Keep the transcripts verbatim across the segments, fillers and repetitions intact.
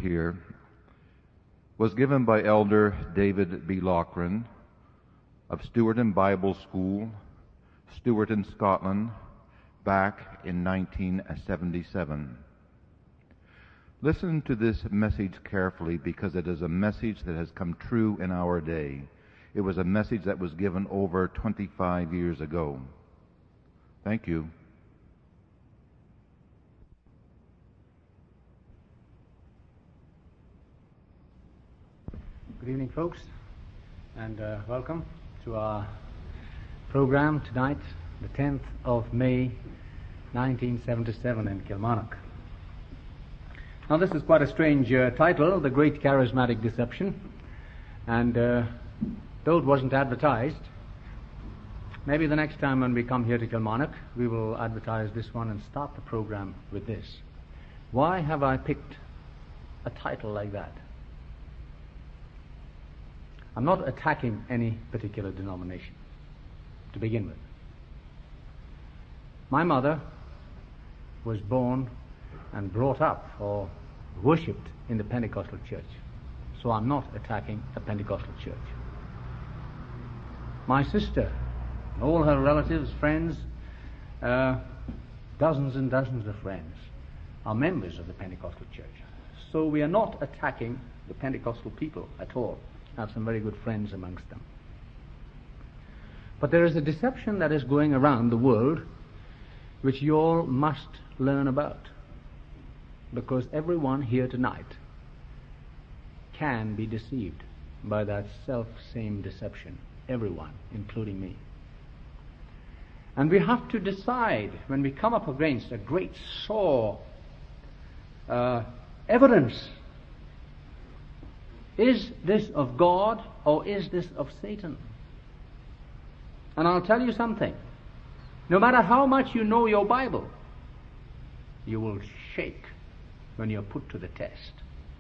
here was given by Elder David B. Loughran of Stewarton Bible School, Stewarton, Scotland, back in nineteen seventy-seven. Listen to this message carefully, because it is a message that has come true in our day. It was a message that was given over twenty-five years ago. Thank you. Good evening, folks, and uh, welcome to our program tonight, the tenth of May, nineteen seventy-seven in Kilmarnock. Now, this is quite a strange uh, title, The Great Charismatic Deception, and uh, though it wasn't advertised, maybe the next time when we come here to Kilmarnock, we will advertise this one and start the program with this. Why have I picked a title like that? I'm not attacking any particular denomination, to begin with. My mother was born and brought up or worshipped in the Pentecostal church, so I'm not attacking a Pentecostal church. My sister, all her relatives, friends, uh, dozens and dozens of friends, are members of the Pentecostal church. So we are not attacking the Pentecostal people at all. I have some very good friends amongst them. But there is a deception that is going around the world which you all must learn about, because everyone here tonight can be deceived by that self-same deception. Everyone, including me. And we have to decide, when we come up against a great sore uh, evidence, is this of God or is this of Satan? And I'll tell you something. No matter how much you know your Bible, you will shake when you're put to the test.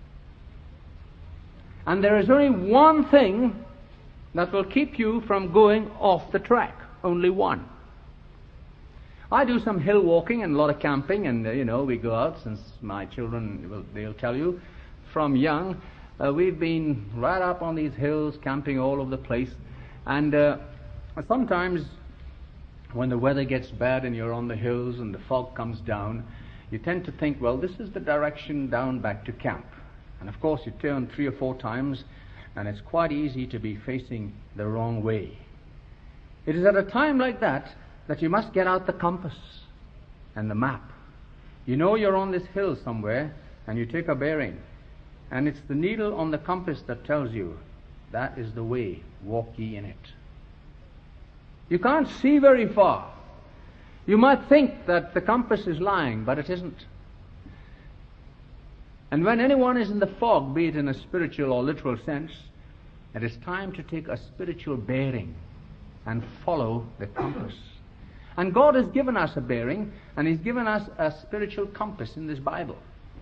And there is only one thing that will keep you from going off the track. Only one. I do some hill walking and a lot of camping, and uh, you know, we go out, since my children, will, they'll tell you, from young, Uh, we've been right up on these hills, camping all over the place. And uh, sometimes when the weather gets bad and you're on the hills and the fog comes down, you tend to think, well, this is the direction down back to camp. And of course you turn three or four times and it's quite easy to be facing the wrong way. It is at a time like that that you must get out the compass and the map. You know you're on this hill somewhere and you take a bearing. And it's the needle on the compass that tells you, that is the way, walk ye in it. You can't see very far. You might think that the compass is lying, but it isn't. And when anyone is in the fog, be it in a spiritual or literal sense, it is time to take a spiritual bearing and follow the compass. And God has given us a bearing, and He's given us a spiritual compass in this Bible.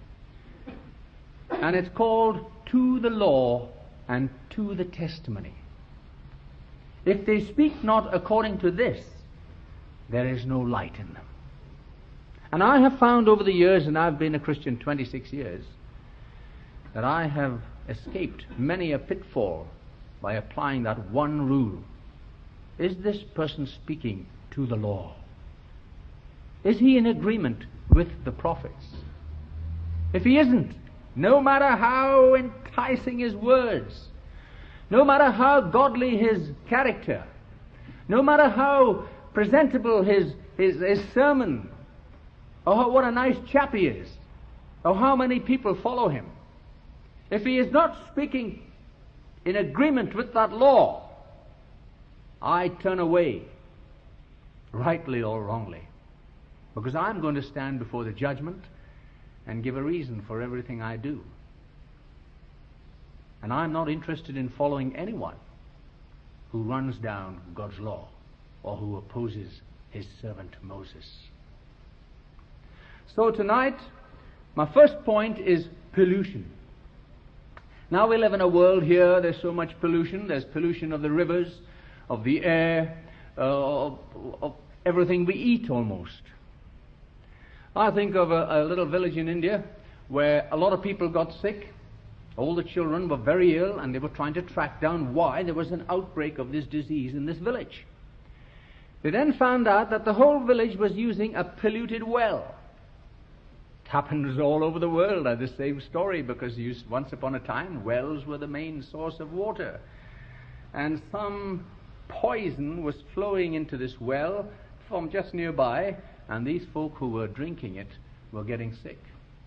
And it's called To the Law and To the Testimony. If they speak not according to this, there is no light in them. And I have found over the years, and I've been a Christian twenty-six years, that I have escaped many a pitfall by applying that one rule. Is this person speaking to the law? Is he in agreement with the prophets? If he isn't, no matter how enticing his words, no matter how godly his character, no matter how presentable his, his, his sermon, or how, what a nice chap he is, or how many people follow him, if he is not speaking in agreement with that law, I turn away, rightly or wrongly, because I'm going to stand before the judgment and give a reason for everything I do. And I'm not interested in following anyone who runs down God's law or who opposes His servant Moses. So tonight, my first point is pollution. Now we live in a world here, there's so much pollution. There's pollution of the rivers, of the air, uh, of, of everything we eat almost. I think of a, a little village in India where a lot of people got sick. All the children were very ill, and they were trying to track down why there was an outbreak of this disease in this village. They then found out that the whole village was using a polluted well. It happens all over the world, uh, the same story, because used, once upon a time, wells were the main source of water. And some poison was flowing into this well from just nearby, and these folk who were drinking it were getting sick.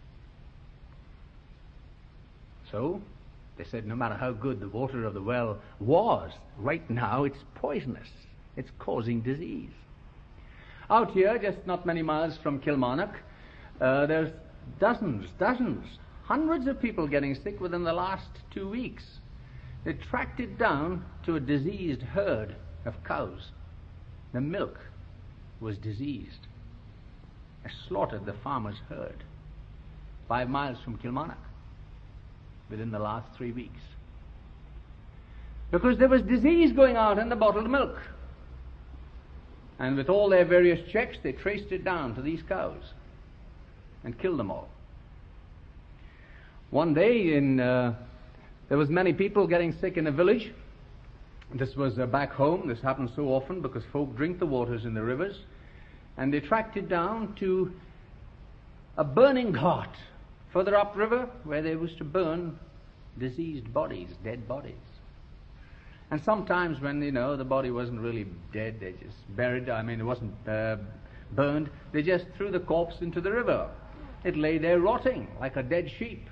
So they said no matter how good the water of the well was, right now it's poisonous. It's causing disease. Out here, just not many miles from Kilmarnock, uh, there's dozens, dozens, hundreds of people getting sick within the last two weeks. They tracked it down to a diseased herd of cows. The milk was diseased. They slaughtered the farmer's herd five miles from Kilmarnock within the last three weeks. Because there was disease going out in the bottled milk. And with all their various checks, they traced it down to these cows and killed them all. One day, in uh, there was many people getting sick in a village. This was uh, back home. This happens so often because folk drink the waters in the rivers. And they tracked it down to a burning cart further upriver, where they was to burn diseased bodies, dead bodies. And sometimes when, you know, the body wasn't really dead, they just buried, I mean, it wasn't uh, burned, they just threw the corpse into the river. It lay there rotting like a dead sheep.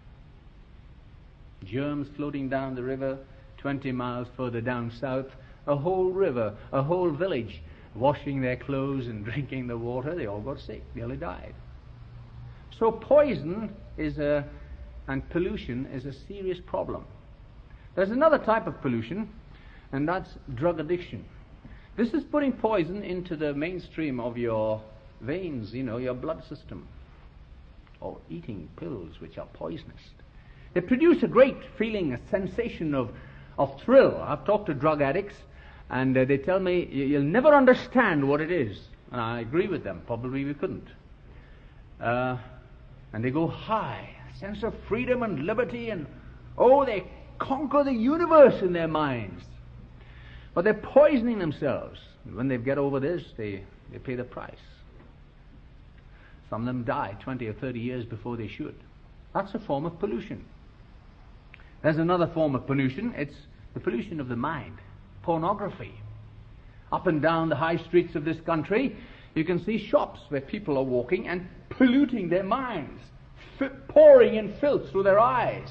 Germs floating down the river, twenty miles further down south, a whole river, a whole village, washing their clothes and drinking the water. They all got sick, nearly died. So poison is a, and pollution is a serious problem. There's another type of pollution, and that's drug addiction. This is putting poison into the mainstream of your veins, you know, your blood system, or eating pills which are poisonous. They produce a great feeling, a sensation of, of thrill. I've talked to drug addicts, and uh, they tell me, you'll never understand what it is. And I agree with them. Probably we couldn't. Uh, and they go high, a sense of freedom and liberty, and oh, they conquer the universe in their minds. But they're poisoning themselves. And when they get over this, they, they pay the price. Some of them die twenty or thirty years before they should. That's a form of pollution. There's another form of pollution. It's the pollution of the mind. Pornography. Up and down the high streets of this country, you can see shops where people are walking and polluting their minds, f- pouring in filth through their eyes.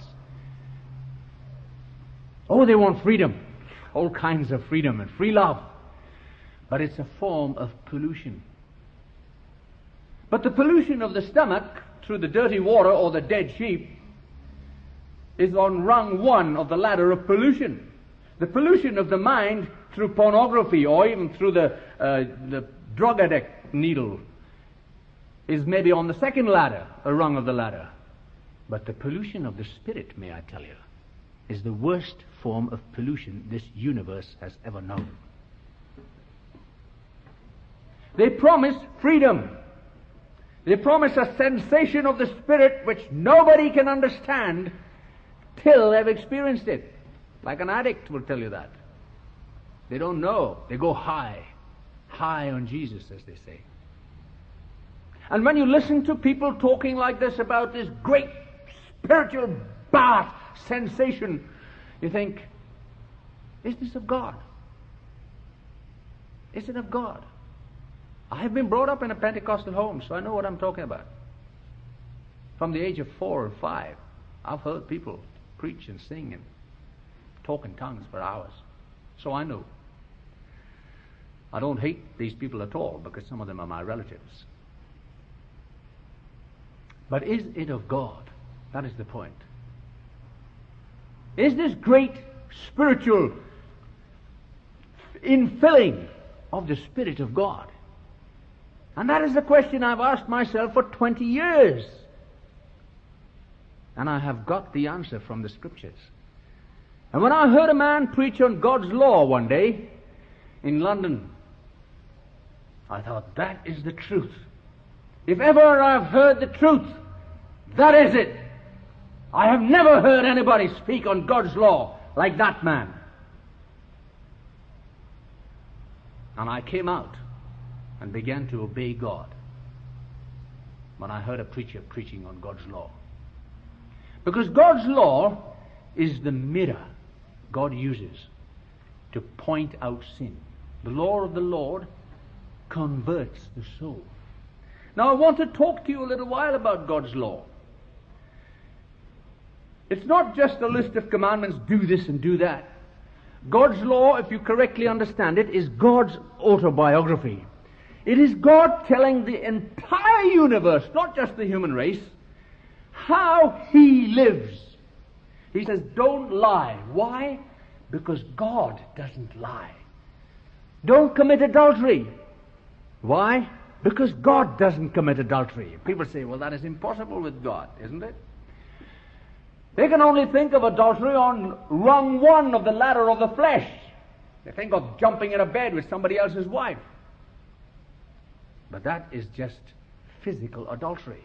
Oh, they want freedom, all kinds of freedom and free love. But it's a form of pollution. But the pollution of the stomach through the dirty water or the dead sheep is on rung one of the ladder of pollution. The pollution of the mind through pornography or even through the, uh, the drug addict needle is maybe on the second ladder, a rung of the ladder. But the pollution of the spirit, may I tell you, is the worst form of pollution this universe has ever known. They promise freedom. They promise a sensation of the spirit which nobody can understand till they've experienced it. Like an addict will tell you that. They don't know. They go high. High on Jesus, as they say. And when you listen to people talking like this about this great spiritual bath sensation, you think, is this of God? Is it of God? I have been brought up in a Pentecostal home, so I know what I'm talking about. From the age of four or five, I've heard people preach and sing and talk in tongues for hours. So I know. I don't hate these people at all because some of them are my relatives. But is it of God? That is the point. Is this great spiritual infilling of the Spirit of God? And that is the question I've asked myself for twenty years. And I have got the answer from the Scriptures. And when I heard a man preach on God's law one day in London, I thought, that is the truth. If ever I've heard the truth, That is it. I have never heard anybody speak on God's law like that man. And I came out and began to obey God when I heard a preacher preaching on God's law. Because God's law is the mirror God uses to point out sin. The law of the Lord converts the soul. Now I want to talk to you a little while about God's law. It's not just a list of commandments, do this and do that. God's law, if you correctly understand it, is God's autobiography. It is God telling the entire universe, not just the human race, how He lives. He says, don't lie. Why? Because God doesn't lie. Don't commit adultery. Why? Because God doesn't commit adultery. People say, well, that is impossible with God, isn't it? They can only think of adultery on rung one of the ladder of the flesh. They think of jumping in a bed with somebody else's wife. But that is just physical adultery.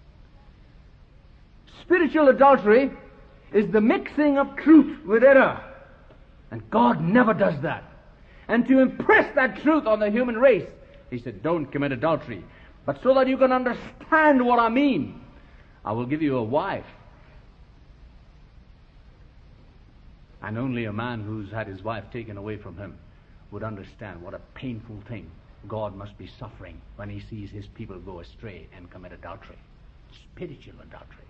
Spiritual adultery is the mixing of truth with error. And God never does that. And to impress that truth on the human race, He said, don't commit adultery. But so that you can understand what I mean, I will give you a wife. And only a man who's had his wife taken away from him would understand what a painful thing God must be suffering when He sees His people go astray and commit adultery. Spiritual adultery.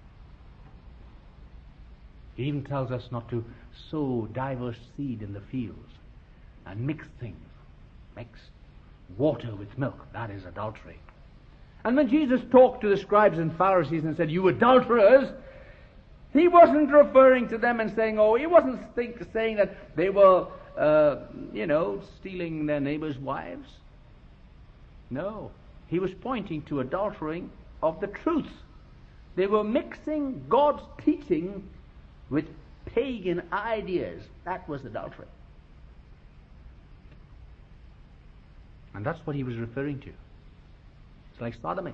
He even tells us not to sow diverse seed in the fields and mix things. Mix water with milk. That is adultery. And when Jesus talked to the scribes and Pharisees and said, you adulterers, He wasn't referring to them and saying, oh, He wasn't think, saying that they were, uh, you know, stealing their neighbors' wives. No. He was pointing to adultering of the truth. They were mixing God's teaching with pagan ideas. That was adultery. And that's what He was referring to. It's like sodomy.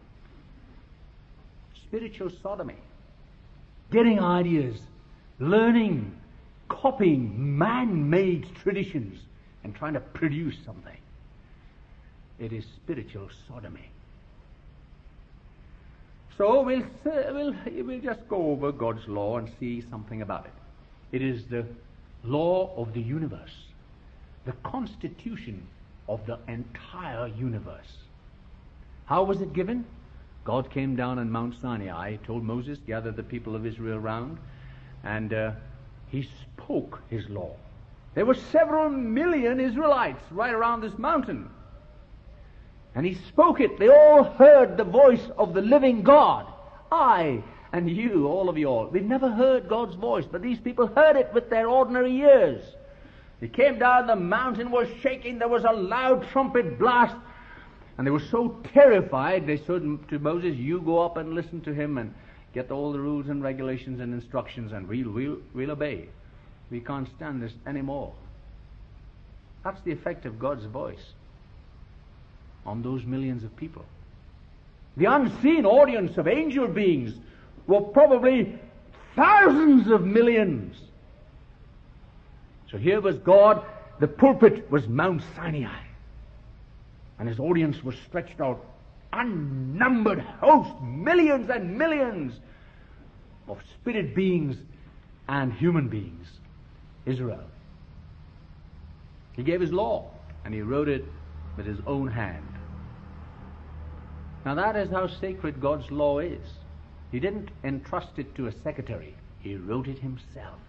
Spiritual sodomy. Getting ideas, learning, copying man-made traditions and trying to produce something. It is spiritual sodomy. So we'll, we'll, we'll just go over God's law and see something about it. It is the law of the universe, the constitution of the entire universe. How was it given? God came down on Mount Sinai, told Moses, gather the people of Israel round, and uh, He spoke His law. There were several million Israelites right around this mountain. And He spoke it. They all heard the voice of the living God. I and you, all of you all. We've never heard God's voice, but these people heard it with their ordinary ears. They came down, the mountain was shaking, there was a loud trumpet blast, and they were so terrified, they said to Moses, you go up and listen to him and get all the rules and regulations and instructions, and we'll, we'll, we'll obey. We can't stand this anymore. That's the effect of God's voice on those millions of people. The unseen audience of angel beings were probably thousands of millions. So here was God, the pulpit was Mount Sinai, and His audience was stretched out, unnumbered hosts, millions and millions of spirit beings and human beings. Israel. He gave His law, and He wrote it with His own hand. Now that is how sacred God's law is. He didn't entrust it to a secretary. He wrote it Himself.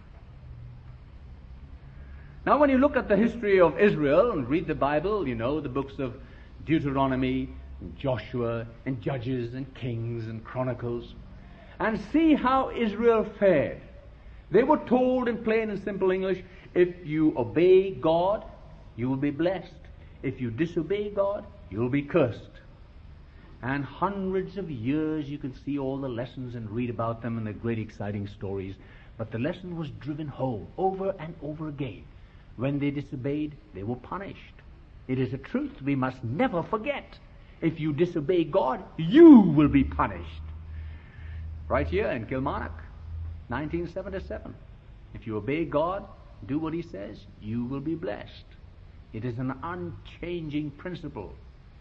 Now when you look at the history of Israel and read the Bible, you know, the books of Deuteronomy, and Joshua, and Judges, and Kings, and Chronicles, and see how Israel fared. They were told in plain and simple English, if you obey God, you will be blessed. If you disobey God, you will be cursed. And hundreds of years you can see all the lessons and read about them and the great exciting stories. But the lesson was driven home over and over again. When they disobeyed, they were punished. It is a truth we must never forget. If you disobey God, you will be punished. Right here in Kilmarnock, nineteen seventy-seven. If you obey God, do what He says, you will be blessed. It is an unchanging principle.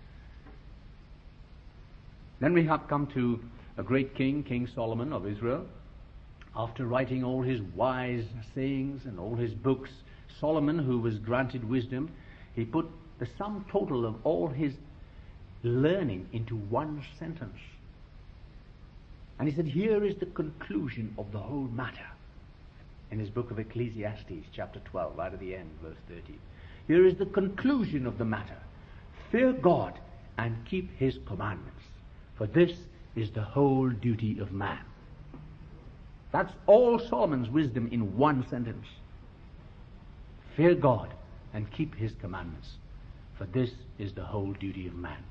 Then we have come to a great king, King Solomon of Israel. After writing all his wise sayings and all his books, Solomon, who was granted wisdom, he put the sum total of all his learning into one sentence. And he said, here is the conclusion of the whole matter. In his book of Ecclesiastes, chapter twelve, right at the end, verse thirty. Here is the conclusion of the matter. Fear God and keep His commandments, for this is the whole duty of man. That's all Solomon's wisdom in one sentence. Fear God and keep His commandments, for this is the whole duty of man.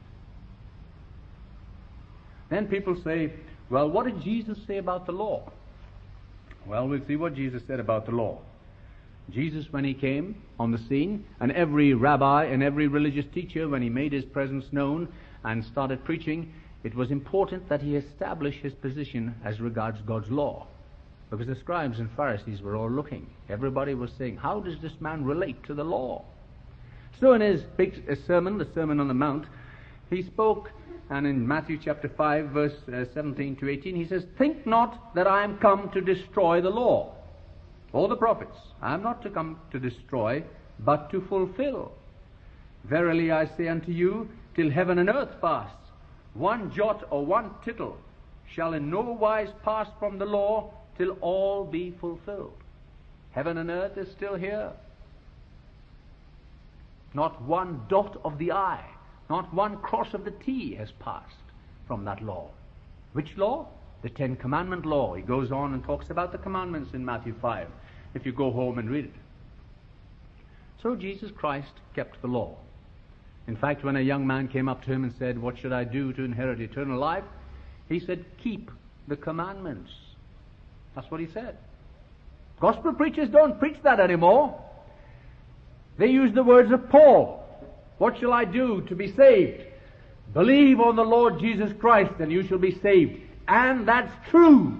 Then people say, well, what did Jesus say about the law? Well, we'll see what Jesus said about the law. Jesus, when He came on the scene, and every rabbi and every religious teacher, when he made his presence known and started preaching, it was important that he establish his position as regards God's law. Because the scribes and Pharisees were all looking. Everybody was saying, how does this man relate to the law? So in his big sermon, the Sermon on the Mount, he spoke, and in Matthew chapter five, verse uh, seventeen to eighteen, he says, think not that I am come to destroy the law or the prophets. I am not to come to destroy, but to fulfill. Verily I say unto you, till heaven and earth pass, one jot or one tittle shall in no wise pass from the law till all be fulfilled. Heaven and earth is still here. Not one dot of the I, not one cross of the T has passed from that law. Which law? The Ten Commandment law. He goes on and talks about the commandments in Matthew five, if you go home and read it. So Jesus Christ kept the law. In fact, when a young man came up to him and said, what should I do to inherit eternal life? He said, keep the commandments. That's what he said. Gospel preachers don't preach that anymore. They use the words of Paul. What shall I do to be saved? Believe on the Lord Jesus Christ and you shall be saved. And that's true.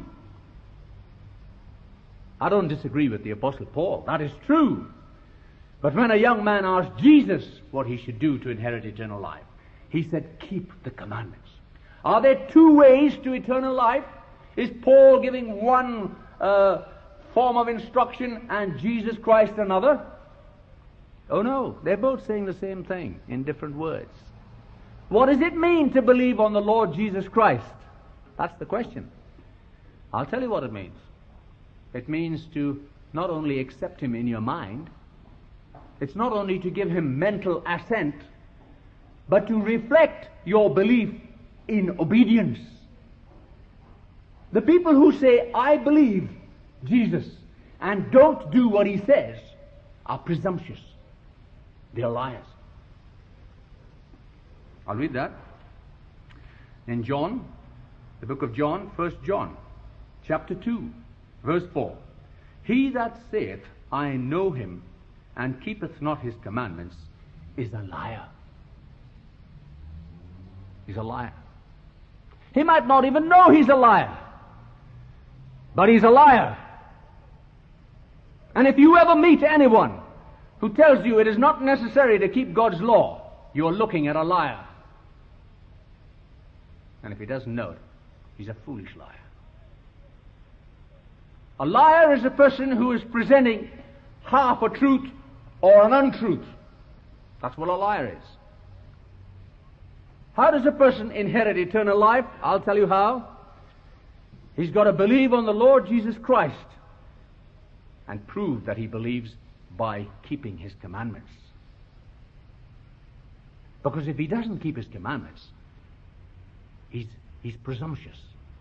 I don't disagree with the Apostle Paul. That is true. But when a young man asked Jesus what he should do to inherit eternal life, he said, keep the commandments. Are there two ways to eternal life? Is Paul giving one uh, form of instruction and Jesus Christ another? Oh no, they're both saying the same thing in different words. What does it mean to believe on the Lord Jesus Christ? That's the question. I'll tell you what it means. It means to not only accept Him in your mind, it's not only to give Him mental assent, but to reflect your belief in obedience. The people who say, I believe Jesus, and don't do what He says, are presumptuous. They're liars. I'll read that. In John, the book of John, First John, chapter two, verse four. He that saith, I know Him, and keepeth not His commandments, is a liar. He's a liar. He might not even know he's a liar, but he's a liar. And if you ever meet anyone who tells you it is not necessary to keep God's law, you're looking at a liar. And if he doesn't know it, he's a foolish liar. A liar is a person who is presenting half a truth or an untruth. That's what a liar is. How does a person inherit eternal life? I'll tell you how. He's got to believe on the Lord Jesus Christ and prove that he believes by keeping His commandments. Because if he doesn't keep His commandments, he's, he's presumptuous.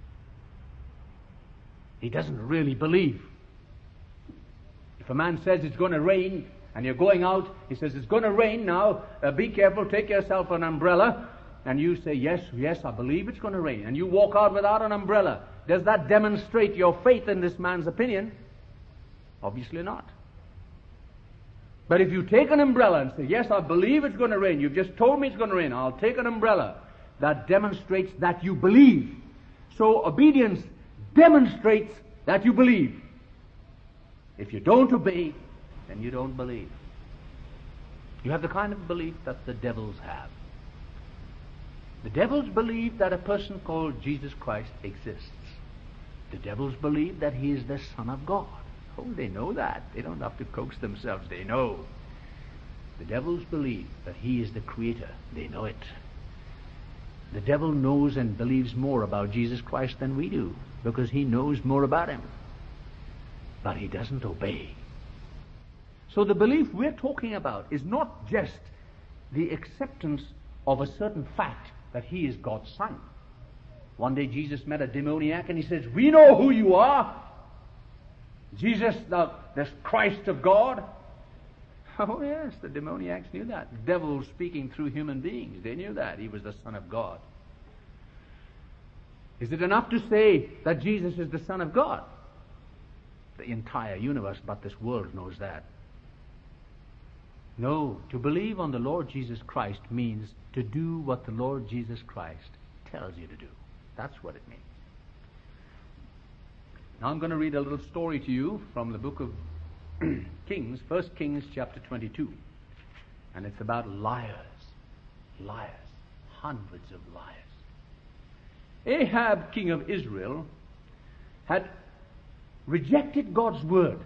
He doesn't really believe. If a man says it's going to rain and you're going out, he says it's going to rain now, uh, be careful, take yourself an umbrella, and you say, yes, yes, I believe it's going to rain, and you walk out without an umbrella, does that demonstrate your faith in this man's opinion? Obviously not. But if you take an umbrella and say, yes, I believe it's going to rain, you've just told me it's going to rain, I'll take an umbrella, that demonstrates that you believe. So obedience demonstrates that you believe. If you don't obey, then you don't believe. You have the kind of belief that the devils have. The devils believe that a person called Jesus Christ exists. The devils believe that he is the Son of God. Oh, they know that. They don't have to coax themselves. They know. The devils believe that he is the Creator. They know it. The devil knows and believes more about Jesus Christ than we do, because he knows more about him. But he doesn't obey. So the belief we're talking about is not just the acceptance of a certain fact that he is God's Son. One day Jesus met a demoniac and he says, "We know who you are. Jesus, the, the Christ of God." Oh yes, the demoniacs knew that. Devils speaking through human beings. They knew that he was the Son of God. Is it enough to say that Jesus is the Son of God? The entire universe, but this world knows that. No, to believe on the Lord Jesus Christ means to do what the Lord Jesus Christ tells you to do. That's what it means. Now I'm going to read a little story to you from the book of Kings, First Kings chapter twenty-two. And it's about liars. Liars. Hundreds of liars. Ahab, king of Israel, had rejected God's word.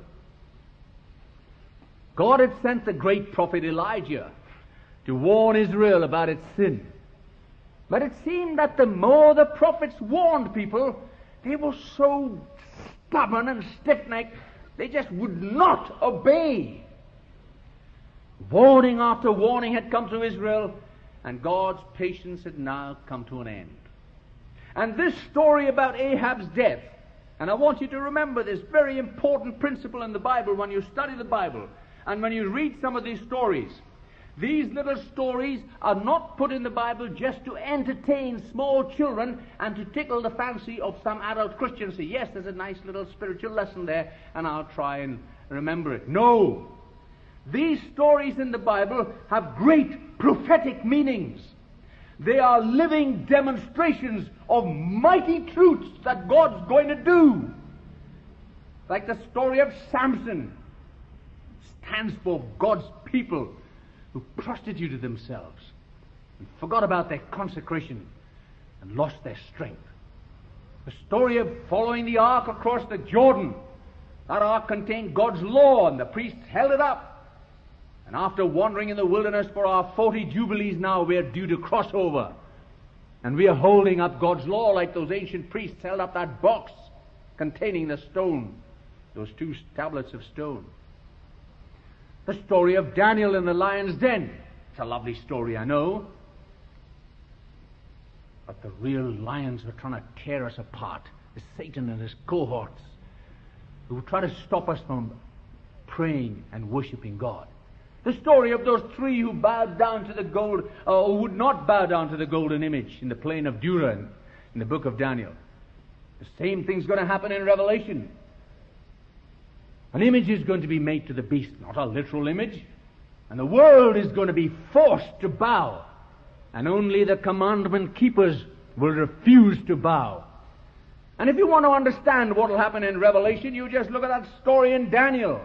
God had sent the great prophet Elijah to warn Israel about its sin. But it seemed that the more the prophets warned people, they were so stubborn and stiff-necked, they just would not obey. Warning after warning had come to Israel, and God's patience had now come to an end. And this story about Ahab's death, and I want you to remember this very important principle in the Bible when you study the Bible, and when you read some of these stories. These little stories are not put in the Bible just to entertain small children and to tickle the fancy of some adult Christians. Say, yes, there's a nice little spiritual lesson there, and I'll try and remember it. No. These stories in the Bible have great prophetic meanings. They are living demonstrations of mighty truths that God's going to do. Like the story of Samson stands for God's people who prostituted themselves and forgot about their consecration and lost their strength. The story of following the ark across the Jordan. That ark contained God's law, and the priests held it up. And after wandering in the wilderness for our forty jubilees now, we're due to cross over. And we are holding up God's law like those ancient priests held up that box containing the stone, those two tablets of stone. The story of Daniel in the lion's den. It's a lovely story, I know. But the real lions were trying to tear us apart. It's Satan and his cohorts who try to stop us from praying and worshiping God. The story of those three who bowed down to the gold, or who would not bow down to the golden image in the plain of Dura in the book of Daniel. The same thing's going to happen in Revelation. An image is going to be made to the beast, not a literal image. And the world is going to be forced to bow. And only the commandment keepers will refuse to bow. And if you want to understand what will happen in Revelation, you just look at that story in Daniel.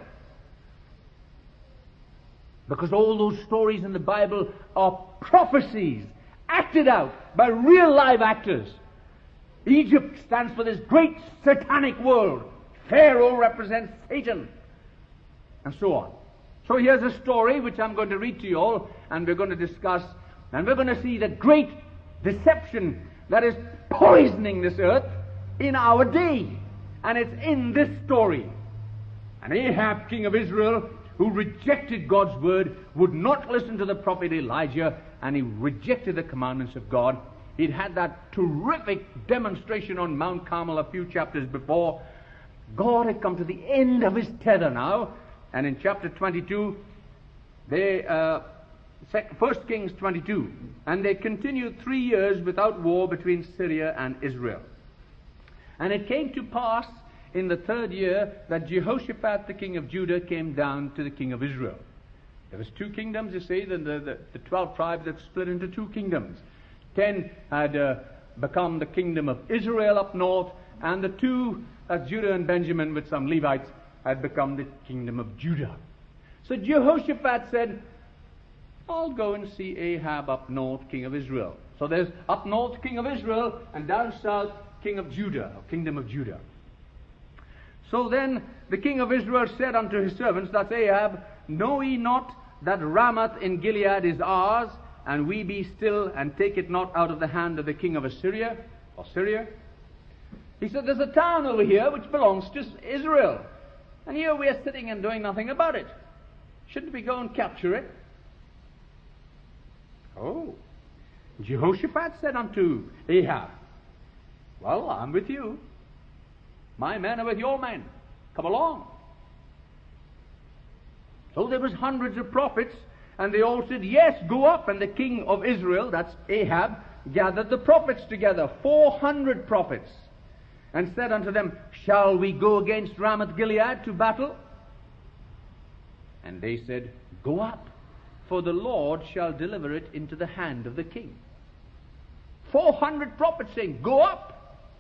Because all those stories in the Bible are prophecies acted out by real live actors. Egypt stands for this great satanic world. Pharaoh represents Satan, and so on. So here's a story which I'm going to read to you all, and we're going to discuss, and we're going to see the great deception that is poisoning this earth in our day. And it's in this story. And Ahab, king of Israel, who rejected God's word, would not listen to the prophet Elijah, and he rejected the commandments of God. He'd had that terrific demonstration on Mount Carmel a few chapters before. God had come to the end of his tether now, and in chapter twenty-two, they, uh, First Kings twenty-two, and they continued three years without war between Syria and Israel. And it came to pass in the third year that Jehoshaphat, the king of Judah, came down to the king of Israel. There was two kingdoms, you see, the, the, the twelve tribes had split into two kingdoms. Ten had uh, become the kingdom of Israel up north, and the two, as Judah and Benjamin with some Levites, had become the kingdom of Judah. So Jehoshaphat said, I'll go and see Ahab up north, king of Israel. So there's up north, king of Israel, and down south, king of Judah, or kingdom of Judah. So then the king of Israel said unto his servants, that's Ahab, know ye not that Ramoth in Gilead is ours, and we be still, and take it not out of the hand of the king of Assyria, or Syria? He said, there's a town over here which belongs to Israel, and here we are sitting and doing nothing about it. Shouldn't we go and capture it? Oh. Jehoshaphat said unto Ahab, well, I'm with you. My men are with your men. Come along. So there was hundreds of prophets, and they all said, yes, go up. And the king of Israel, that's Ahab, gathered the prophets together, four hundred prophets, and said unto them, shall we go against Ramoth Gilead to battle? And they said, go up, for the Lord shall deliver it into the hand of the king. Four hundred prophets saying, go up.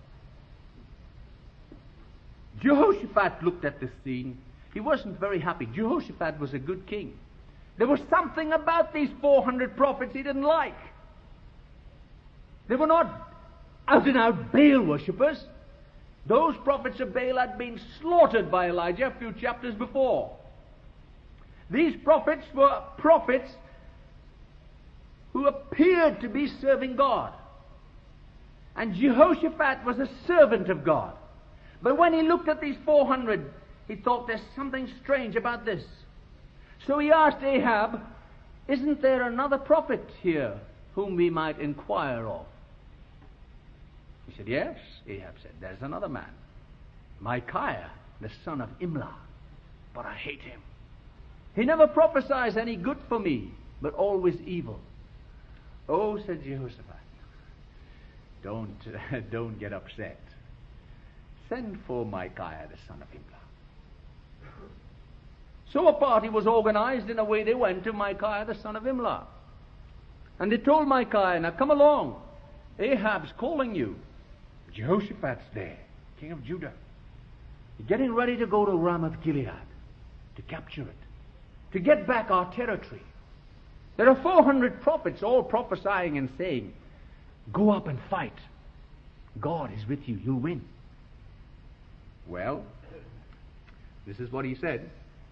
Jehoshaphat looked at this scene. He wasn't very happy. Jehoshaphat was a good king. There was something about these four hundred prophets he didn't like. They were not out-and-out Baal worshippers. Those prophets of Baal had been slaughtered by Elijah a few chapters before. These prophets were prophets who appeared to be serving God. And Jehoshaphat was a servant of God. But when he looked at these four hundred, he thought there's something strange about this. So he asked Ahab, isn't there another prophet here whom we might inquire of? He said, yes, Ahab said, there's another man, Micaiah, the son of Imlah, but I hate him. He never prophesies any good for me, but always evil. Oh, said Jehoshaphat, don't, uh, don't get upset. Send for Micaiah, the son of Imlah. So a party was organized, and away they went to Micaiah, the son of Imlah. And they told Micaiah, now come along. Ahab's calling you. Jehoshaphat's there, king of Judah. You're getting ready to go to Ramoth Gilead, to capture it, to get back our territory. There are four hundred prophets all prophesying and saying, go up and fight. God is with you, you'll win. Well, this is what he said.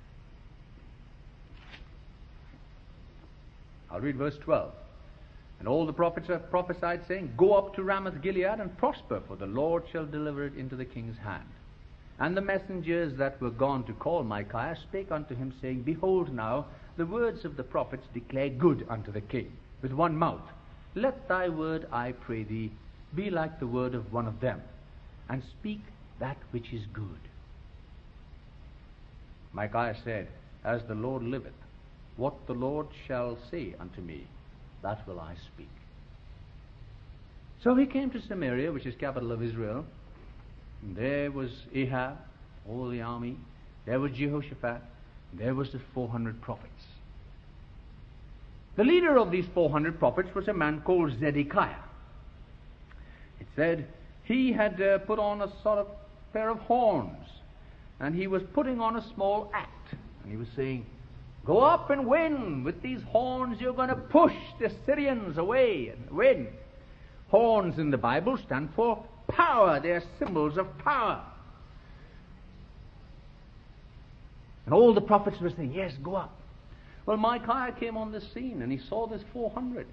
I'll read verse twelve. And all the prophets have prophesied, saying, go up to Ramoth Gilead and prosper, for the Lord shall deliver it into the king's hand. And the messengers that were gone to call Micaiah spake unto him, saying, behold now, the words of the prophets declare good unto the king, with one mouth. Let thy word, I pray thee, be like the word of one of them, and speak that which is good. Micaiah said, as the Lord liveth, what the Lord shall say unto me, that will I speak. So he came to Samaria, which is capital of Israel. And there was Ahab, all the army. There was Jehoshaphat. There was the four hundred prophets. The leader of these four hundred prophets was a man called Zedekiah. It said he had uh, put on a sort of pair of horns, and he was putting on a small act, and he was saying, go up and win. With these horns you're going to push the Syrians away and win. Horns in the Bible stand for power. They are symbols of power. And all the prophets were saying, yes, go up. Well, Micaiah came on the scene, and he saw this four hundred.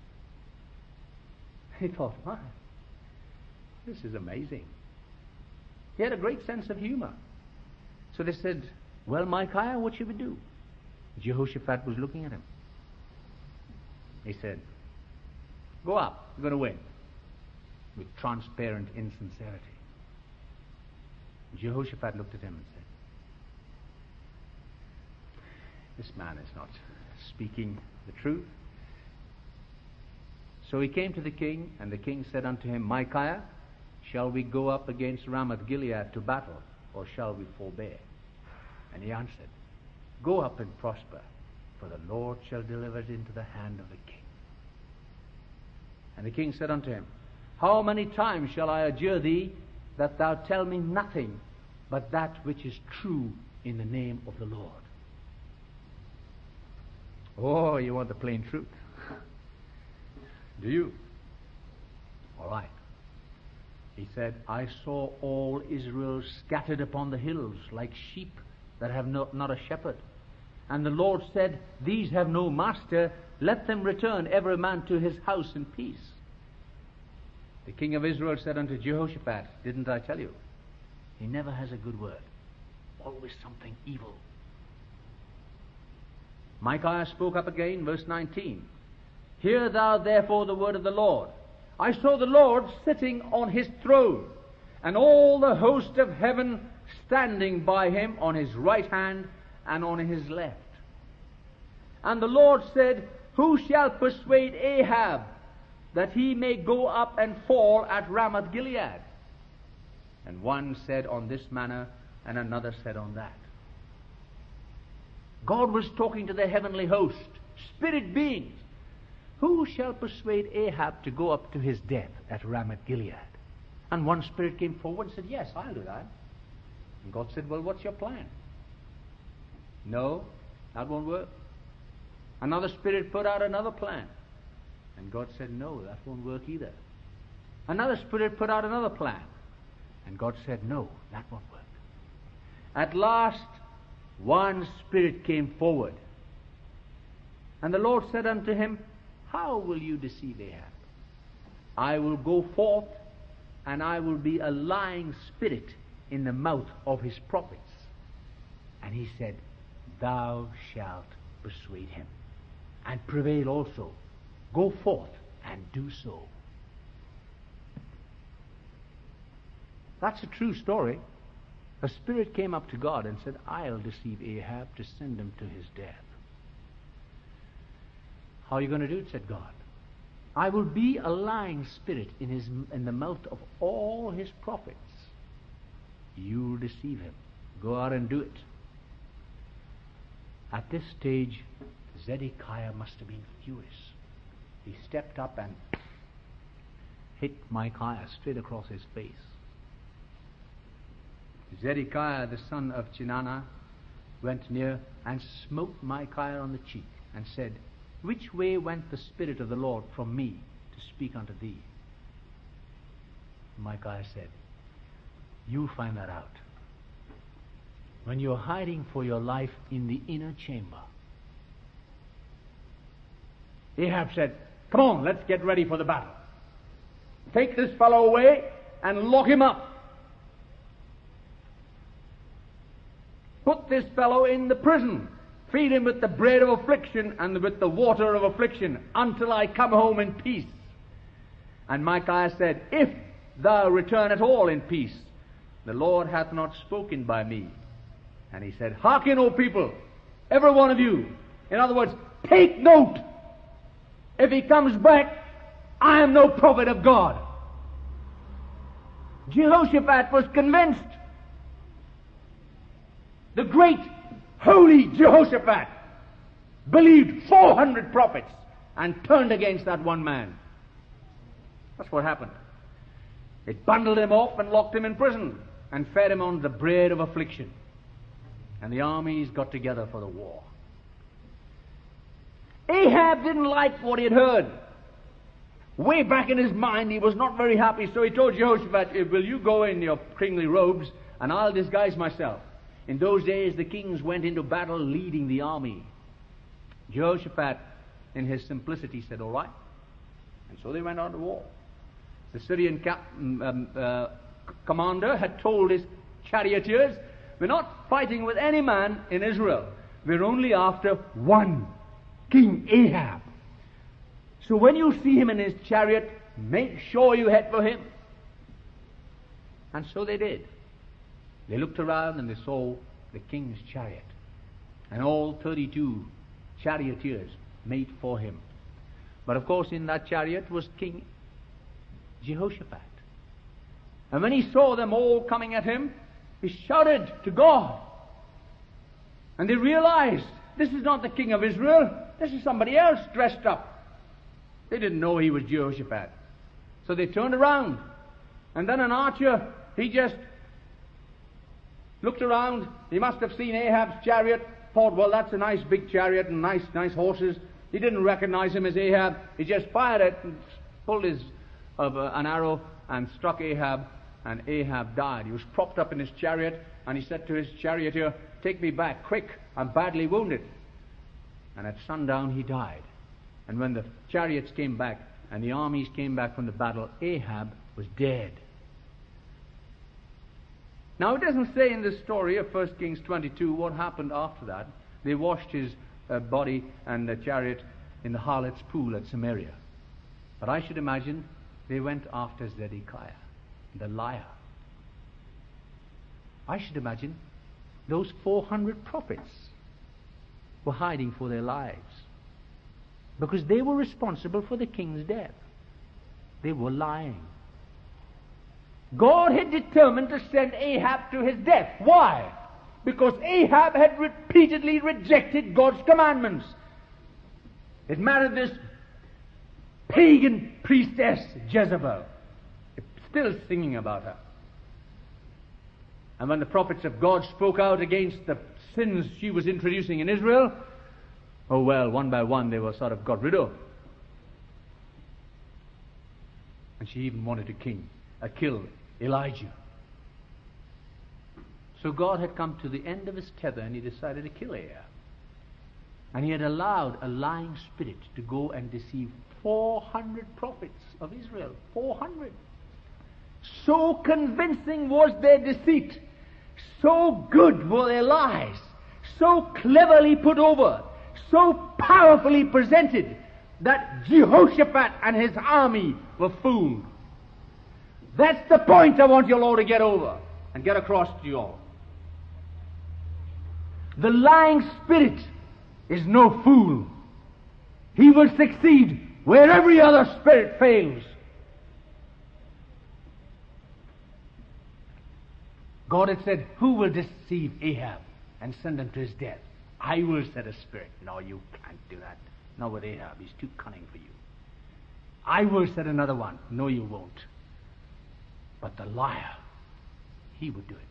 He thought, my, this is amazing. He had a great sense of humor. So they said, well, Micaiah, what should we do? Jehoshaphat was looking at him. He said, go up, you're going to win. With transparent insincerity. Jehoshaphat looked at him and said, this man is not speaking the truth. So he came to the king, and the king said unto him, Micaiah, shall we go up against Ramoth Gilead to battle, or shall we forbear? And he answered, go up and prosper, for the Lord shall deliver it into the hand of the king. And the king said unto him, how many times shall I adjure thee that thou tell me nothing but that which is true in the name of the Lord. Oh, you want the plain truth? Do you? All right. He said, I saw all Israel scattered upon the hills like sheep that have no, not a shepherd. And the Lord said, these have no master, let them return every man to his house in peace. The king of Israel said unto Jehoshaphat, didn't I tell you? He never has a good word. Always something evil. Micaiah spoke up again, verse nineteen. Hear thou therefore the word of the Lord. I saw the Lord sitting on his throne, and all the host of heaven standing by him on his right hand and on his left. And the Lord said, who shall persuade Ahab that he may go up and fall at Ramoth Gilead? And one said on this manner, and another said on that. God was talking to the heavenly host, spirit beings. Who shall persuade Ahab to go up to his death at Ramoth Gilead? And one spirit came forward and said, yes, I'll do that. And God said, well, what's your plan? No, that won't work. Another spirit put out another plan. And God said, no, that won't work either. Another spirit put out another plan. And God said, no, that won't work. At last, one spirit came forward. And the Lord said unto him, how will you deceive Ahab? I will go forth, and I will be a lying spirit in the mouth of his prophets. And he said, thou shalt persuade him, and prevail also. Go forth and do so. That's a true story. A spirit came up to God and said, I'll deceive Ahab to send him to his death. How are you going to do it? Said God. I will be a lying spirit in his in the mouth of all his prophets. You'll deceive him. Go out and do it. At this stage, Zedekiah must have been furious. He stepped up and hit Micaiah straight across his face. Zedekiah, the son of Chinana, went near and smote Micaiah on the cheek and said, which way went the Spirit of the Lord from me to speak unto thee? Micaiah said, you'll find that out when you're hiding for your life in the inner chamber. Ahab said, come on, let's get ready for the battle. Take this fellow away and lock him up. Put this fellow in the prison. Feed him with the bread of affliction and with the water of affliction until I come home in peace. And Micaiah said, if thou return at all in peace, the Lord hath not spoken by me. And he said, hearken, O people, every one of you. In other words, take note. If he comes back, I am no prophet of God. Jehoshaphat was convinced. The great holy Jehoshaphat believed four hundred prophets and turned against that one man. That's what happened. It bundled him off and locked him in prison and fed him on the bread of affliction. And the armies got together for the war. Ahab didn't like what he had heard. Way back in his mind, he was not very happy, so he told Jehoshaphat, will you go in your kingly robes and I'll disguise myself. In those days, the kings went into battle leading the army. Jehoshaphat, in his simplicity, said, all right. And so they went on to war. The Syrian cap- um, uh, commander had told his charioteers, we're not fighting with any man in Israel. We're only after one, King Ahab. So when you see him in his chariot, make sure you head for him. And so they did. They looked around and they saw the king's chariot. And all thirty-two charioteers made for him. But of course in that chariot was King Jehoshaphat. And when he saw them all coming at him, he shouted to God. And they realized, this is not the king of Israel. This is somebody else dressed up. They didn't know he was Jehoshaphat. So they turned around. And then an archer he just looked around. He must have seen Ahab's chariot, thought, well, that's a nice big chariot and nice, nice horses. He didn't recognize him as Ahab. He just fired it and pulled his of uh, an arrow and struck Ahab, and Ahab died. He was propped up in his chariot, and he said to his charioteer, take me back, quick, I'm badly wounded. And at sundown he died. And when the chariots came back and the armies came back from the battle, Ahab was dead. Now, it doesn't say in this story of First Kings twenty-two what happened after that. They washed his uh, body and the chariot in the harlot's pool at Samaria. But I should imagine they went after Zedekiah, the liar. I should imagine those four hundred prophets were hiding for their lives, because they were responsible for the king's death. They were lying. God had determined to send Ahab to his death. Why? Because Ahab had repeatedly rejected God's commandments. It married this pagan priestess Jezebel. Still singing about her. And when the prophets of God spoke out against the sins she was introducing in Israel, oh well, one by one they were sort of got rid of. And she even wanted to king, uh, kill Elijah. So God had come to the end of his tether, and he decided to kill Ahab. And he had allowed a lying spirit to go and deceive four hundred prophets of Israel. four hundred. So convincing was their deceit, so good were their lies, so cleverly put over, so powerfully presented, that Jehoshaphat and his army were fooled. That's the point I want you all to get over and get across to you all. The lying spirit is no fool. He will succeed where every other spirit fails. God had said, who will deceive Ahab and send him to his death? I will, said a spirit. No, you can't do that. Not with Ahab. He's too cunning for you. I will, said another one. No, you won't. But the liar, he would do it.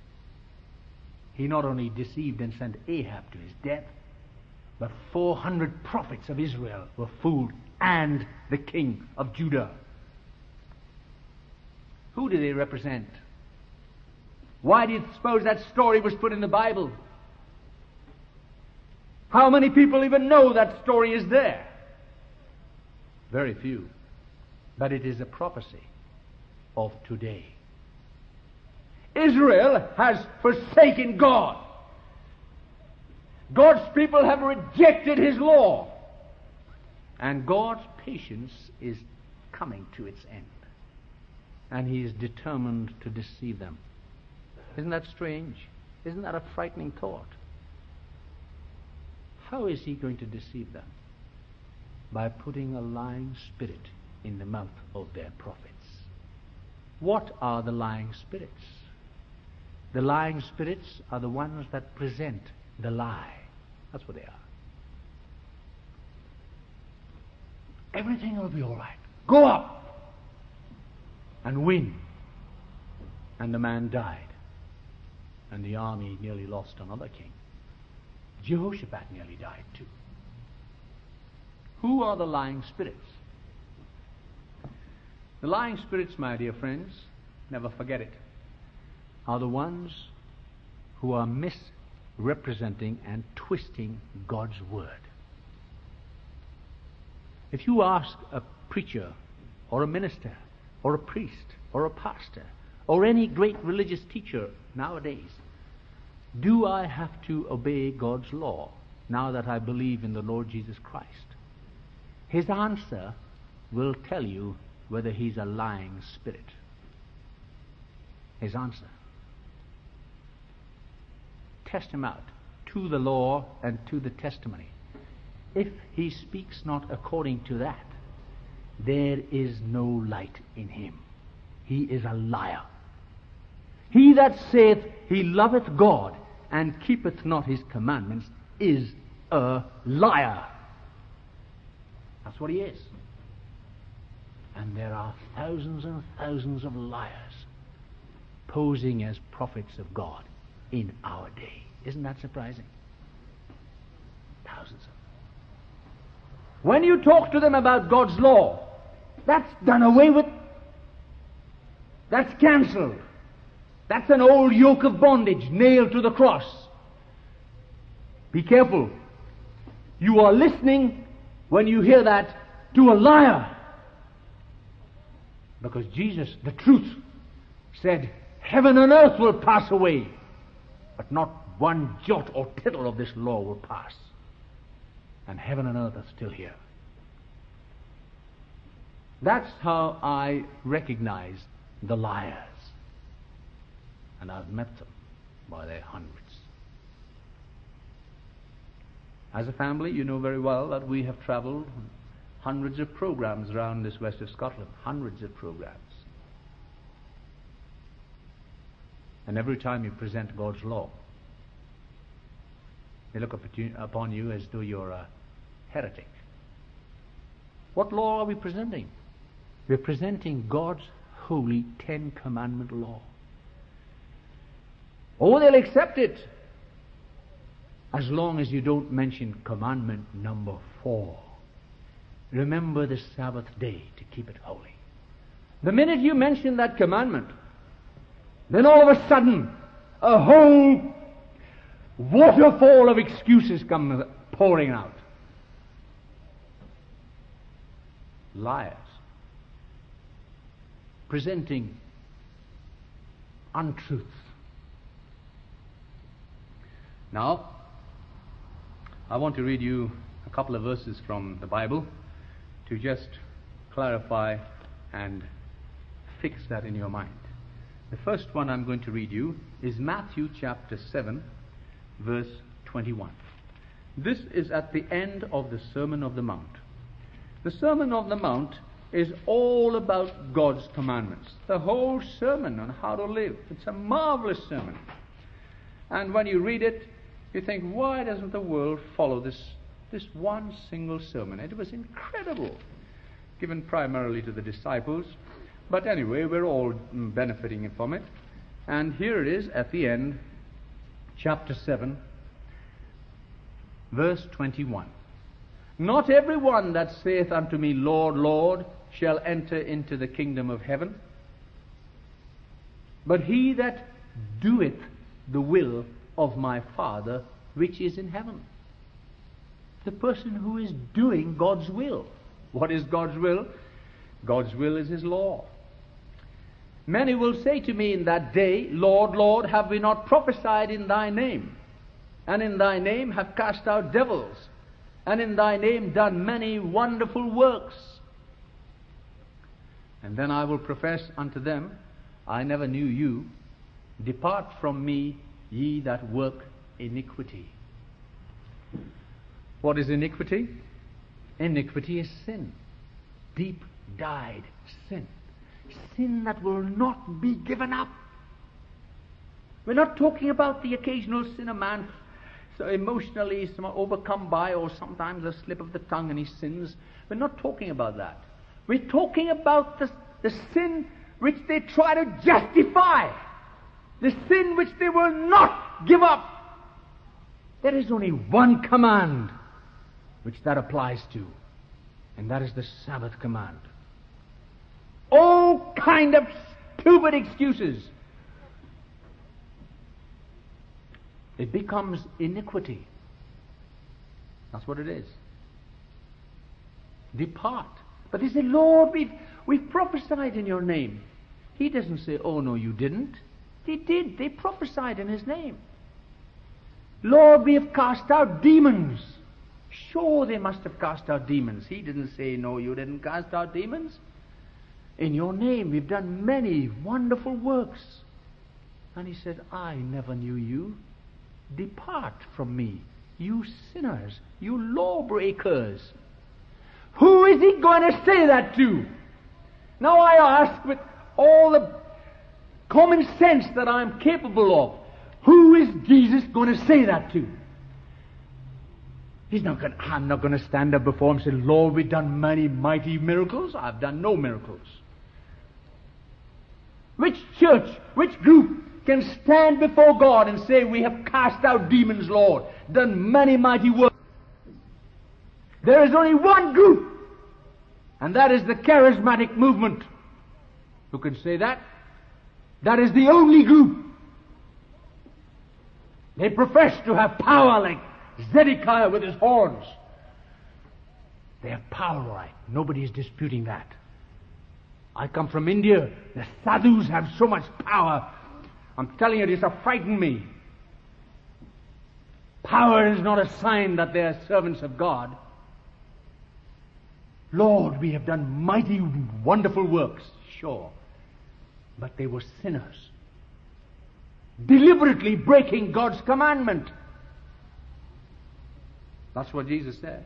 He not only deceived and sent Ahab to his death, but four hundred prophets of Israel were fooled, and the king of Judah. Who do they represent? Why do you suppose that story was put in the Bible? How many people even know that story is there? Very few. But it is a prophecy of today. Israel has forsaken God. God's people have rejected his law. And God's patience is coming to its end. And he is determined to deceive them. Isn't that strange? Isn't that a frightening thought? How is he going to deceive them? By putting a lying spirit in the mouth of their prophets. What are the lying spirits? The lying spirits are the ones that present the lie. That's what they are. Everything will be all right. Go up and win. And the man died. And the army nearly lost another king. Jehoshaphat nearly died too. Who are the lying spirits? The lying spirits, my dear friends, never forget it, are the ones who are misrepresenting and twisting God's word. If you ask a preacher or a minister or a priest or a pastor or any great religious teacher nowadays, do I have to obey God's law now that I believe in the Lord Jesus Christ? His answer will tell you whether he's a lying spirit. His answer. Test him out to the law and to the testimony. If he speaks not according to that, there is no light in him. He is a liar. He that saith he loveth God and keepeth not his commandments is a liar. That's what he is. And there are thousands and thousands of liars posing as prophets of God in our day. Isn't that surprising? Thousands of them. When you talk to them about God's law, that's done away with. That's cancelled. That's an old yoke of bondage nailed to the cross. Be careful. You are listening, when you hear that, to a liar. Because Jesus, the truth, said, heaven and earth will pass away, but not one jot or tittle of this law will pass. And heaven and earth are still here. That's how I recognize the liars. And I've met them by their hundreds. As a family, you know very well that we have traveled hundreds of programs around this west of Scotland. Hundreds of programs. And every time you present God's law, they look upon you as though you're a heretic. What law are we presenting? We're presenting God's holy Ten Commandment law. Oh, they'll accept it as long as you don't mention commandment number four. Remember the Sabbath day to keep it holy. The minute you mention that commandment, then all of a sudden a whole waterfall of excuses come pouring out. Liars. Presenting untruths. Now, I want to read you a couple of verses from the Bible to just clarify and fix that in your mind. The first one I'm going to read you is Matthew chapter seven, verse twenty-one. This is at the end of the Sermon of the Mount. The Sermon on the Mount is all about God's commandments. The whole sermon on how to live. It's a marvelous sermon. And when you read it, you think, why doesn't the world follow this, this one single sermon? It was incredible, given primarily to the disciples. But anyway, we're all benefiting from it. And here it is at the end, chapter seven, verse twenty-one. Not every one that saith unto me, Lord, Lord, shall enter into the kingdom of heaven, but he that doeth the will of my Father which is in heaven. The person who is doing God's will. What is God's will? God's will is His law. Many will say to me in that day, Lord, Lord, have we not prophesied in thy name? And in thy name have cast out devils? And in thy name done many wonderful works? And then I will profess unto them, I never knew you. Depart from me, ye that work iniquity. What is iniquity? Iniquity is sin. Deep dyed sin. Sin that will not be given up. We're not talking about the occasional sin a man so emotionally overcome by, or sometimes a slip of the tongue and he sins. We're not talking about that. We're talking about the, the sin which they try to justify. The sin which they will not give up. There is only one command which that applies to, and that is the Sabbath command. All kind of stupid excuses. It becomes iniquity. That's what it is. Depart. But they say, Lord, we've, we've prophesied in your name. He doesn't say, oh no, you didn't. They did. They prophesied in His name. Lord, we have cast out demons. Sure, they must have cast out demons. He didn't say, no, you didn't cast out demons. In your name, we've done many wonderful works. And He said, I never knew you. Depart from me, you sinners, you lawbreakers. Who is He going to say that to? Now I ask with all the common sense that I'm capable of, who is Jesus going to say that to? He's not going. I'm not going to stand up before Him and say, Lord, we've done many mighty miracles. I've done no miracles. Which church, which group can stand before God and say, we have cast out demons, Lord, done many mighty works? There is only one group, and that is the charismatic movement. Who can say that? That is the only group. They profess to have power like Zedekiah with his horns. They have power, right? Nobody is disputing that. I come from India. The sadhus have so much power. I'm telling you, it used to frighten me. Power is not a sign that they are servants of God. Lord, we have done mighty, wonderful works, sure. But they were sinners, deliberately breaking God's commandment. That's what Jesus said.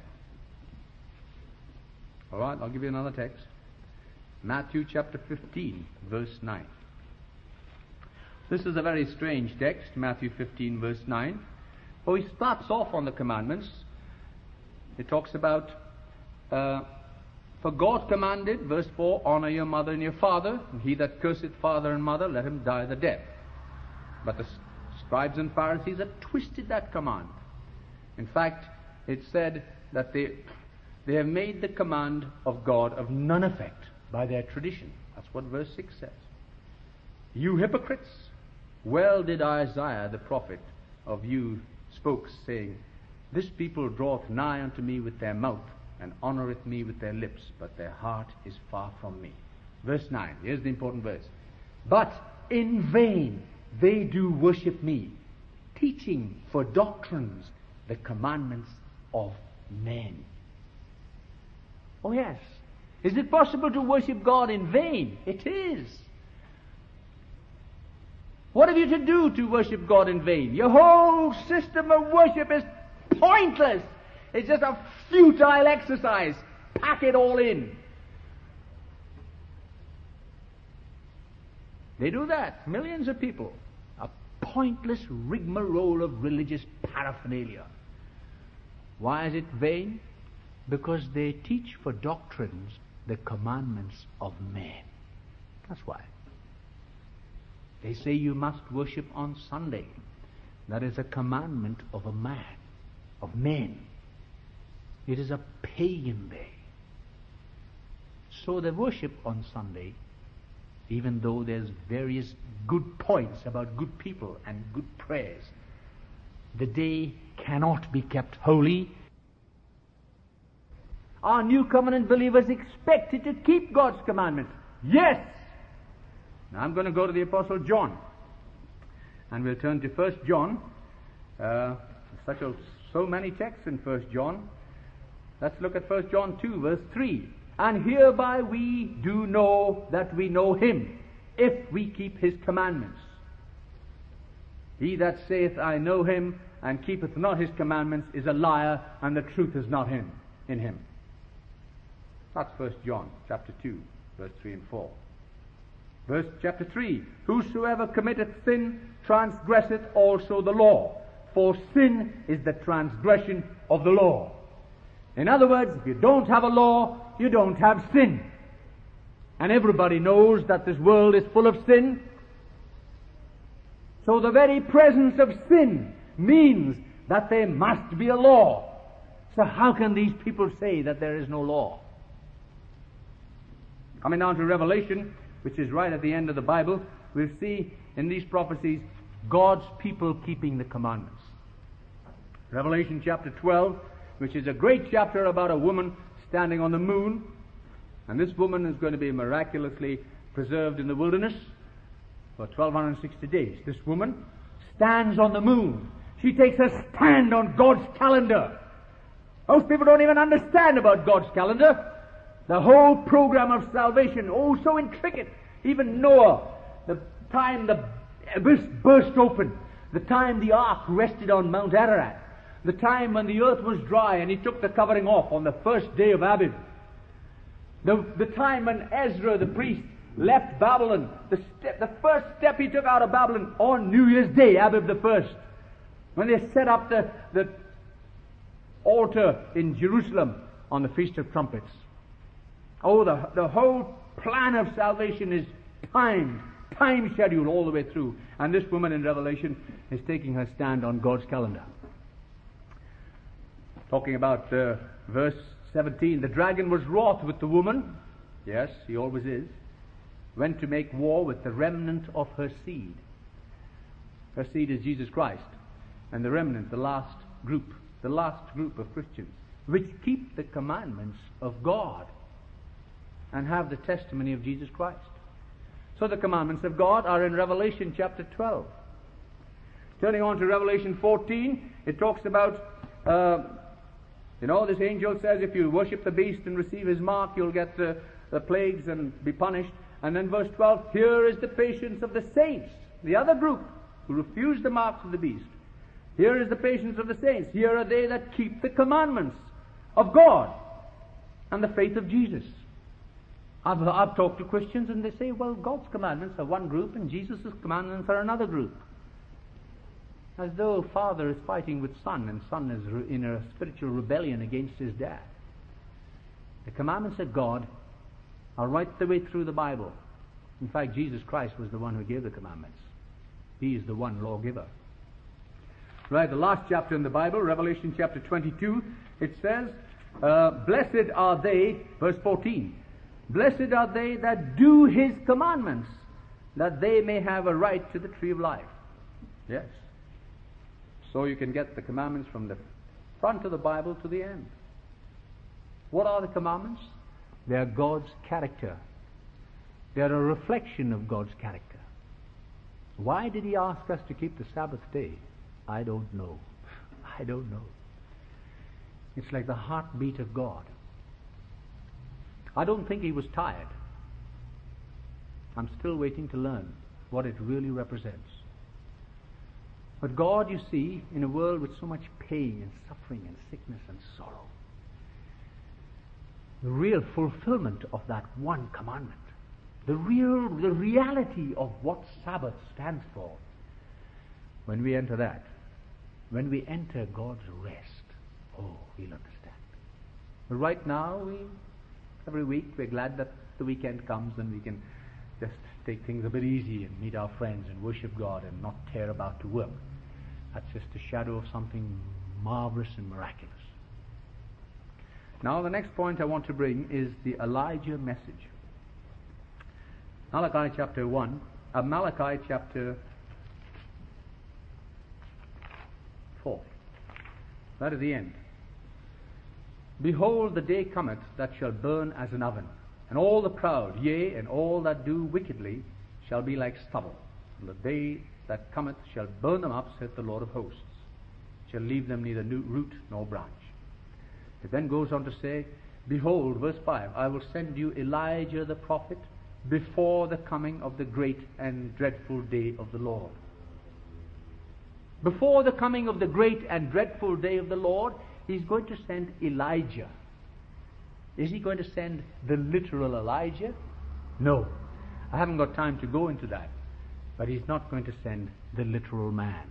All right, I'll give you another text. Matthew chapter fifteen, verse nine. This is a very strange text, Matthew fifteen, verse nine. Oh, he starts off on the commandments. It talks about, uh, for God commanded, verse four, honor your mother and your father, and he that curseth father and mother, let him die the death. But the scribes and Pharisees have twisted that command. In fact, it said that they, they have made the command of God of none effect by their tradition. That's what verse six says. You hypocrites, well did Isaiah the prophet of you spoke, saying, this people draweth nigh unto me with their mouth, and honoureth me with their lips, but their heart is far from me. Verse nine, here's the important verse. But in vain they do worship me, teaching for doctrines the commandments of men. Oh yes. Is it possible to worship God in vain? It is. What have you to do to worship God in vain? Your whole system of worship is pointless. It's just a futile exercise. Pack it all in. They do that. Millions of people. A pointless rigmarole of religious paraphernalia. Why is it vain? Because they teach for doctrines the commandments of men. That's why. They say you must worship on Sunday. That is a commandment of a man, of men. It is a pagan day. So they worship on Sunday, even though there's various good points about good people and good prayers. The day cannot be kept holy. Are New Covenant believers expected to keep God's commandments? Yes! Now I'm going to go to the Apostle John. And we'll turn to First John. Uh, such a, so many texts in First John. Let's look at First John two, verse three. And hereby we do know that we know him, if we keep his commandments. He that saith, I know him, and keepeth not his commandments, is a liar, and the truth is not him, in him. That's First John chapter two, verse three and four. Verse chapter three, whosoever committeth sin transgresseth also the law, for sin is the transgression of the law. In other words, if you don't have a law, you don't have sin. And everybody knows that this world is full of sin. So the very presence of sin means that there must be a law. So how can these people say that there is no law? Coming down to Revelation, which is right at the end of the Bible, we'll see in these prophecies God's people keeping the commandments. Revelation chapter twelve, which is a great chapter about a woman standing on the moon, and this woman is going to be miraculously preserved in the wilderness for twelve sixty days. This woman stands on the moon. She takes a stand on God's calendar. Most people don't even understand about God's calendar. The whole program of salvation, oh, so intricate. Even Noah, the time the abyss burst open, the time the ark rested on Mount Ararat, the time when the earth was dry and he took the covering off on the first day of Abib, the, the time when Ezra the priest left Babylon, the, step, the first step he took out of Babylon on New Year's Day, Abib the first, when they set up the, the altar in Jerusalem on the Feast of Trumpets. Oh, the, the whole plan of salvation is timed time schedule all the way through. And this woman in Revelation is taking her stand on God's calendar. Talking about uh, verse seventeen, the dragon was wroth with the woman. Yes, he always is. Went to make war with the remnant of her seed. Her seed is Jesus Christ. And the remnant, the last group, the last group of Christians, which keep the commandments of God and have the testimony of Jesus Christ. So the commandments of God are in Revelation chapter twelve. Turning on to Revelation fourteen, it talks about, uh, you know, this angel says if you worship the beast and receive his mark, you'll get the, the plagues and be punished. And then verse twelve, here is the patience of the saints, the other group who refuse the marks of the beast. Here is the patience of the saints. Here are they that keep the commandments of God and the faith of Jesus. I've, I've talked to Christians and they say, well, God's commandments are one group and Jesus' commandments are another group. As though Father is fighting with Son and Son is re- in a spiritual rebellion against his dad. The commandments of God are right the way through the Bible. In fact, Jesus Christ was the one who gave the commandments. He is the one lawgiver. Right, the last chapter in the Bible, Revelation chapter twenty-two, it says, uh, blessed are they, verse fourteen, blessed are they that do his commandments, that they may have a right to the tree of life. Yes. So you can get the commandments from the front of the Bible to the end. What are the commandments? They are God's character. They are a reflection of God's character. Why did he ask us to keep the Sabbath day? I don't know. I don't know. It's like the heartbeat of God. I don't think he was tired. I'm still waiting to learn what it really represents. But God, you see, in a world with so much pain and suffering and sickness and sorrow, the real fulfillment of that one commandment, the real, the reality of what Sabbath stands for, when we enter that, when we enter God's rest, oh, we'll understand. But right now, we, every week, we're glad that the weekend comes and we can just take things a bit easy and meet our friends and worship God and not tear about to work. That's just a shadow of something marvelous and miraculous. Now, the next point I want to bring is the Elijah message. Malachi chapter one, uh, Malachi chapter four. That is the end. Behold, the day cometh that shall burn as an oven, and all the proud, yea, and all that do wickedly, shall be like stubble. And the day that cometh shall burn them up, saith the Lord of hosts, shall leave them neither root nor branch. It then goes on to say, behold, verse five, I will send you Elijah the prophet before the coming of the great and dreadful day of the Lord. Before the coming of the great and dreadful day of the Lord, he's going to send Elijah. Is he going to send the literal Elijah? No. I haven't got time to go into that. But he's not going to send the literal man.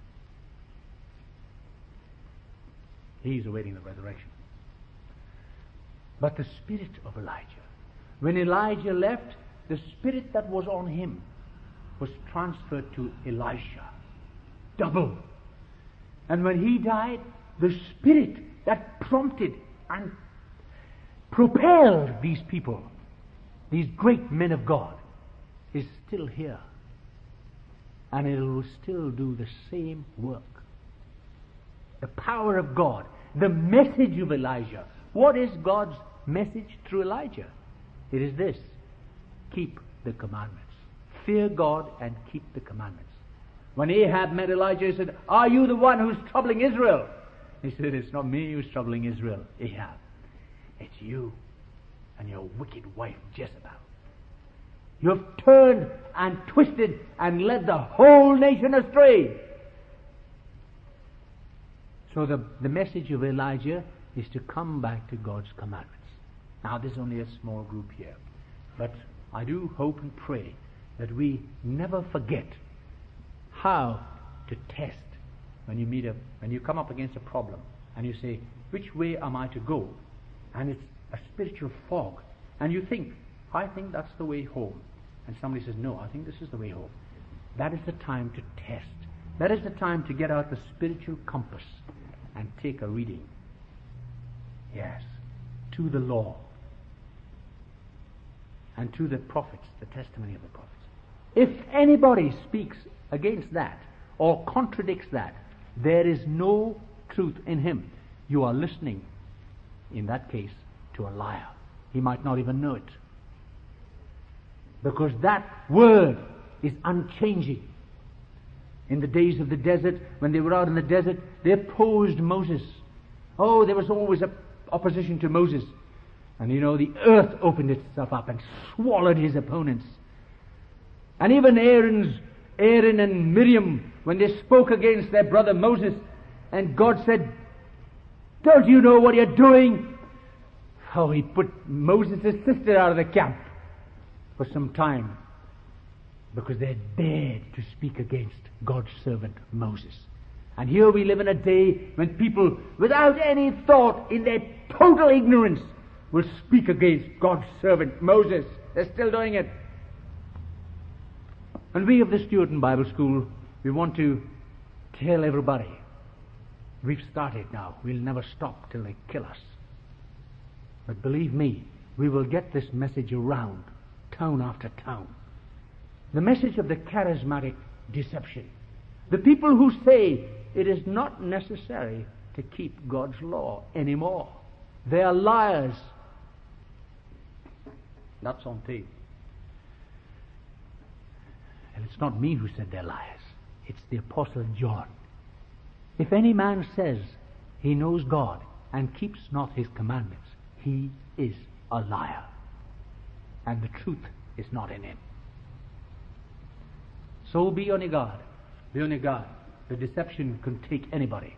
He's awaiting the resurrection. But the spirit of Elijah. When Elijah left, the spirit that was on him was transferred to Elisha. Double. And when he died, the spirit that prompted and propelled these people, these great men of God, is still here. And it will still do the same work. The power of God, the message of Elijah. What is God's message through Elijah? It is this: keep the commandments. Fear God and keep the commandments. When Ahab met Elijah, he said, are you the one who's troubling Israel? He said, it's not me who's troubling Israel, Ahab. It's you and your wicked wife Jezebel. You have turned and twisted and led the whole nation astray. So the, the message of Elijah is to come back to God's commandments. Now, there's only a small group here. But I do hope and pray that we never forget how to test when you meet a, when you come up against a problem and you say, which way am I to go? And it's a spiritual fog. And you think, I think that's the way home. and somebody says, no, I think this is the way home, that is the time to test. That is the time to get out the spiritual compass and take a reading. Yes, to the law and to the prophets, the testimony of the prophets. If anybody speaks against that or contradicts that, there is no truth in him. You are listening, in that case, to a liar. He might not even know it. Because that word is unchanging. In the days of the desert, when they were out in the desert, they opposed Moses. Oh, there was always a opposition to Moses. And you know, the earth opened itself up and swallowed his opponents. And even Aaron's, Aaron and Miriam, when they spoke against their brother Moses, and God said, don't you know what you're doing? Oh, he put Moses' sister out of the camp for some time, because they dared to speak against God's servant Moses. And here we live in a day when people, without any thought, in their total ignorance, will speak against God's servant Moses. They're still doing it. And we of the Student Bible School, we want to tell everybody, we've started now. We'll never stop till they kill us. But believe me, we will get this message around, town after town. The message of the charismatic deception. The people who say it is not necessary to keep God's law anymore. They are liars. That's on tape. And it's not me who said they're liars. It's the Apostle John. If any man says he knows God and keeps not his commandments, he is a liar. And the truth is not in him. So be on your guard. Be on your guard. The deception can take anybody.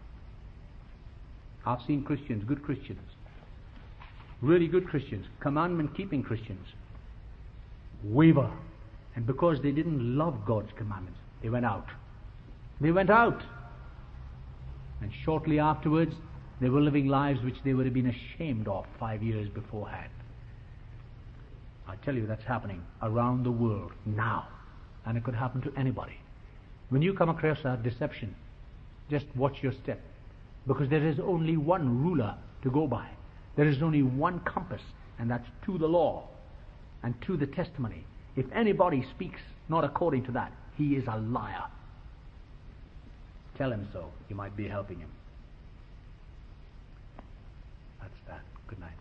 I've seen Christians, good Christians, really good Christians, commandment-keeping Christians, waver. And because they didn't love God's commandments, they went out. They went out. And shortly afterwards, they were living lives which they would have been ashamed of five years beforehand. I tell you, that's happening around the world now. And it could happen to anybody. When you come across a deception, just watch your step. Because there is only one ruler to go by. There is only one compass, and that's to the law and to the testimony. If anybody speaks not according to that, he is a liar. Tell him so. You might be helping him. That's that. Good night.